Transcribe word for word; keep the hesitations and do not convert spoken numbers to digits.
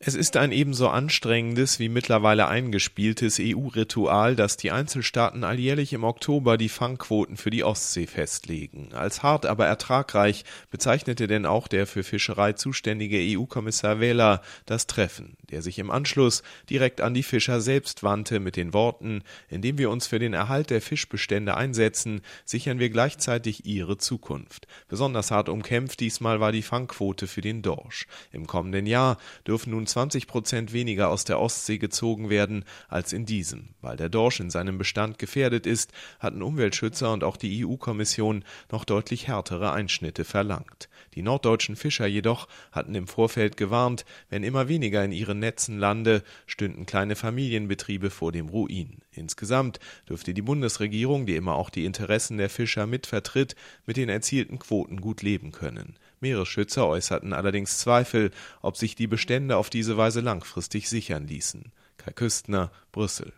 Es ist ein ebenso anstrengendes wie mittlerweile eingespieltes E U-Ritual, dass die Einzelstaaten alljährlich im Oktober die Fangquoten für die Ostsee festlegen. Als hart, aber ertragreich bezeichnete denn auch der für Fischerei zuständige E U-Kommissar Vella das Treffen, der sich im Anschluss direkt an die Fischer selbst wandte mit den Worten: Indem wir uns für den Erhalt der Fischbestände einsetzen, sichern wir gleichzeitig ihre Zukunft. Besonders hart umkämpft diesmal war die Fangquote für den Dorsch. Im kommenden Jahr dürfen nun zwanzig Prozent weniger aus der Ostsee gezogen werden als in diesem. Weil der Dorsch in seinem Bestand gefährdet ist, hatten Umweltschützer und auch die E U-Kommission noch deutlich härtere Einschnitte verlangt. Die norddeutschen Fischer jedoch hatten im Vorfeld gewarnt, wenn immer weniger in ihren Netzen lande, stünden kleine Familienbetriebe vor dem Ruin. Insgesamt dürfte die Bundesregierung, die immer auch die Interessen der Fischer mitvertritt, mit den erzielten Quoten gut leben können. Meeresschützer äußerten allerdings Zweifel, ob sich die Bestände auf diese Weise langfristig sichern ließen. Kai Küstner, Brüssel.